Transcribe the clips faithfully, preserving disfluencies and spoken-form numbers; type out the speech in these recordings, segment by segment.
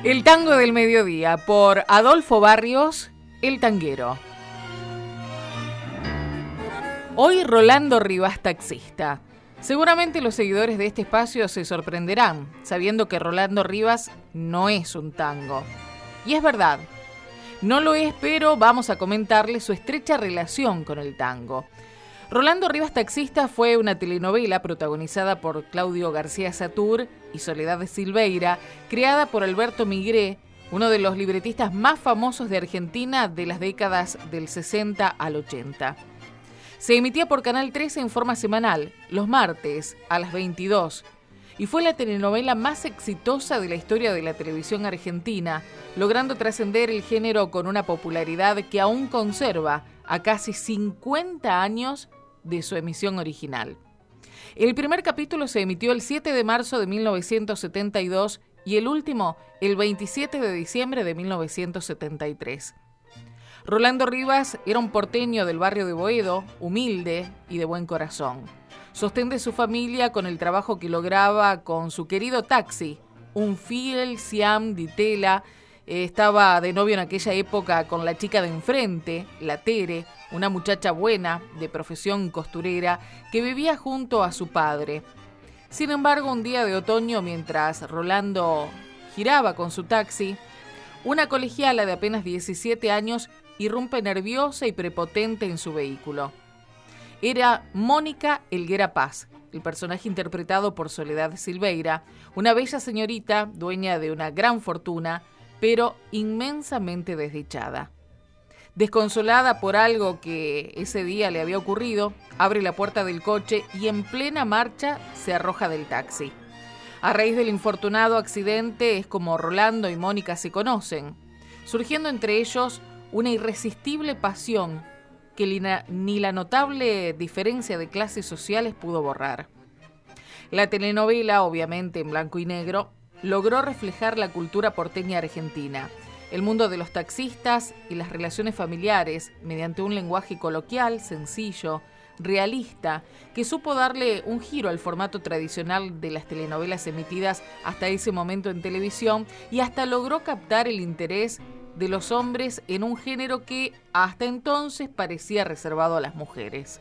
El tango del mediodía por Adolfo Barrios, El Tanguero. Hoy Rolando Rivas, taxista. Seguramente los seguidores de este espacio se sorprenderán sabiendo que Rolando Rivas no es un tango. Y es verdad, no lo es, pero vamos a comentarles su estrecha relación con el tango. Rolando Rivas, taxista, fue una telenovela protagonizada por Claudio García Satur y Soledad de Silveira, creada por Alberto Migré, uno de los libretistas más famosos de Argentina de las décadas del sesenta al ochenta. Se emitía por Canal trece en forma semanal, los martes a las veintidós, y fue la telenovela más exitosa de la historia de la televisión argentina, logrando trascender el género con una popularidad que aún conserva a casi cincuenta años de su emisión original. El primer capítulo se emitió el siete de marzo de mil novecientos setenta y dos y el último el veintisiete de diciembre de mil novecientos setenta y tres. Rolando Rivas era un porteño del barrio de Boedo, humilde y de buen corazón. Sostén de su familia con el trabajo que lograba con su querido taxi, un Fiat Siam di tela. Eh, estaba de novio en aquella época con la chica de enfrente, la Tere, una muchacha buena, de profesión costurera, que vivía junto a su padre. Sin embargo, un día de otoño, mientras Rolando giraba con su taxi, una colegiala de apenas diecisiete años irrumpe nerviosa y prepotente en su vehículo. Era Mónica Helguera Paz, el personaje interpretado por Soledad Silveira, una bella señorita, dueña de una gran fortuna, pero inmensamente desdichada. Desconsolada por algo que ese día le había ocurrido, abre la puerta del coche y en plena marcha se arroja del taxi. A raíz del infortunado accidente es como Rolando y Mónica se conocen, surgiendo entre ellos una irresistible pasión que ni la notable diferencia de clases sociales pudo borrar. La telenovela, obviamente en blanco y negro, logró reflejar la cultura porteña argentina, el mundo de los taxistas y las relaciones familiares mediante un lenguaje coloquial, sencillo, realista, que supo darle un giro al formato tradicional de las telenovelas emitidas hasta ese momento en televisión y hasta logró captar el interés de los hombres en un género que hasta entonces parecía reservado a las mujeres.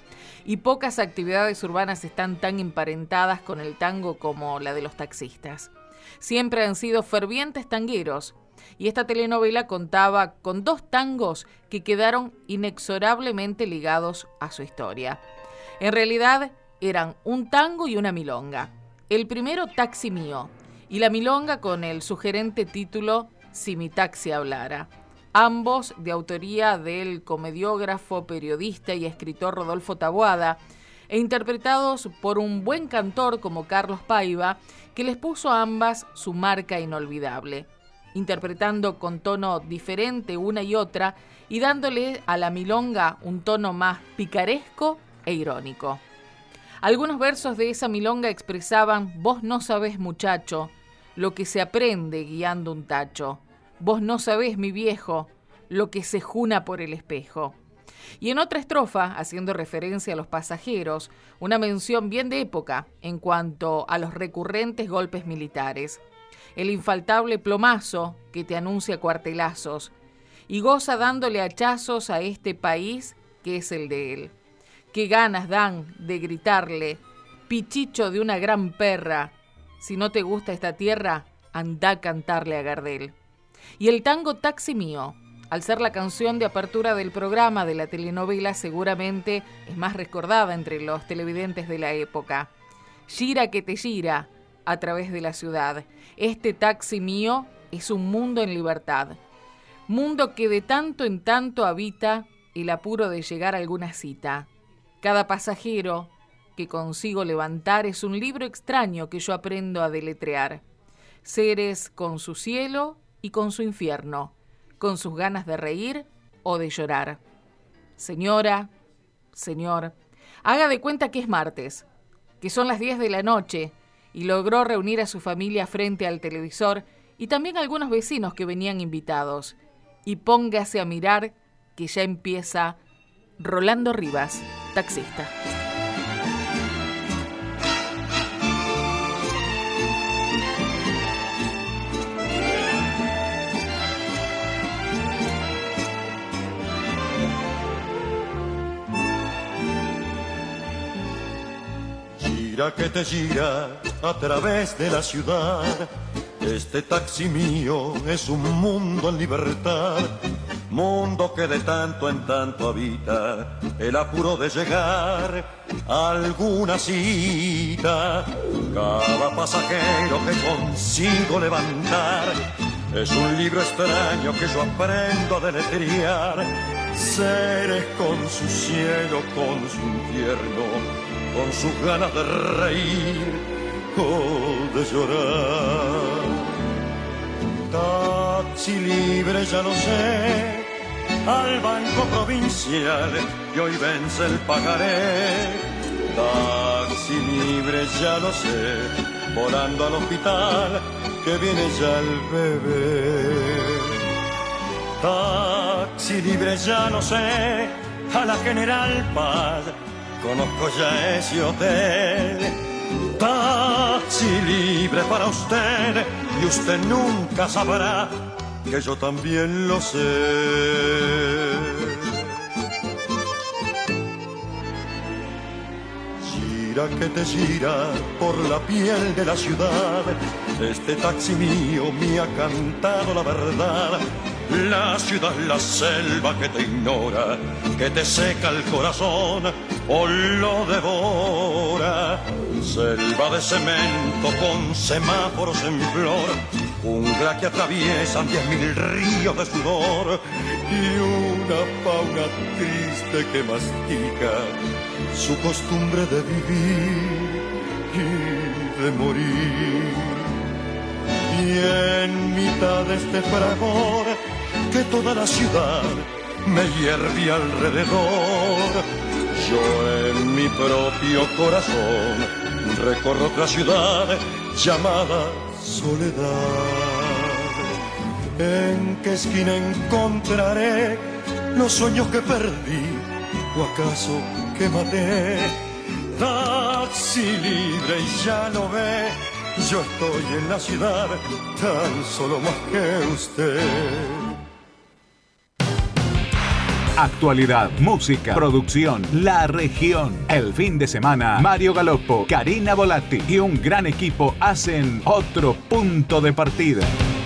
Y pocas actividades urbanas están tan emparentadas con el tango como la de los taxistas. Siempre han sido fervientes tangueros, y esta telenovela contaba con dos tangos que quedaron inexorablemente ligados a su historia. En realidad eran un tango y una milonga. El primero, Taxi Mío, y la milonga con el sugerente título Si mi taxi hablara. Ambos de autoría del comediógrafo, periodista y escritor Rodolfo Taboada, e interpretados por un buen cantor como Carlos Paiva, que les puso a ambas su marca inolvidable, interpretando con tono diferente una y otra y dándole a la milonga un tono más picaresco e irónico. Algunos versos de esa milonga expresaban: vos no sabés, muchacho, lo que se aprende guiando un tacho. Vos no sabés, mi viejo, lo que se juna por el espejo. Y en otra estrofa, haciendo referencia a los pasajeros, una mención bien de época en cuanto a los recurrentes golpes militares. El infaltable plomazo que te anuncia cuartelazos y goza dándole hachazos a este país que es el de él. Qué ganas dan de gritarle: pichicho de una gran perra, si no te gusta esta tierra, andá a cantarle a Gardel. Y el tango Taxi Mío, al ser la canción de apertura del programa de la telenovela, seguramente es más recordada entre los televidentes de la época. Gira que te gira a través de la ciudad. Este taxi mío es un mundo en libertad. Mundo que de tanto en tanto habita el apuro de llegar a alguna cita. Cada pasajero que consigo levantar es un libro extraño que yo aprendo a deletrear. Seres con su cielo y con su infierno, con sus ganas de reír o de llorar. Señora, señor, haga de cuenta que es martes, que son las diez de la noche, y logró reunir a su familia frente al televisor y también a algunos vecinos que venían invitados. Y póngase a mirar que ya empieza Rolando Rivas, taxista. Gira que te gira a través de la ciudad. Este taxi mío es un mundo en libertad, mundo que de tanto en tanto habita el apuro de llegar a alguna cita. Cada pasajero que consigo levantar es un libro extraño que yo aprendo a deletrear. Seres con su cielo, con su infierno, con sus ganas de reír o de llorar. Taxi libre, ya lo sé, al banco provincial y hoy vence el pagaré. Taxi libre, ya lo sé, volando al hospital que viene ya el bebé. Taxi libre, ya lo sé, a la General Paz conozco ya ese hotel. Taxi libre para usted y usted nunca sabrá que yo también lo sé. Gira que te gira por la piel de la ciudad. Este taxi mío me ha cantado la verdad. La ciudad, la selva que te ignora, que te seca el corazón o lo devora. Selva de cemento con semáforos en flor, jungla que atraviesan diez mil ríos de sudor y una fauna triste que mastica su costumbre de vivir y de morir. Y en mitad de este fragor que toda la ciudad me hierve alrededor, yo en mi propio corazón recorro otra ciudad llamada soledad. ¿En qué esquina encontraré los sueños que perdí o acaso que maté? Taxi libre y ya lo ve, yo estoy en la ciudad tan solo más que usted. Actualidad, música, producción, La Región. El fin de semana, Mario Galoppo, Karina Volatti y un gran equipo hacen otro punto de partida.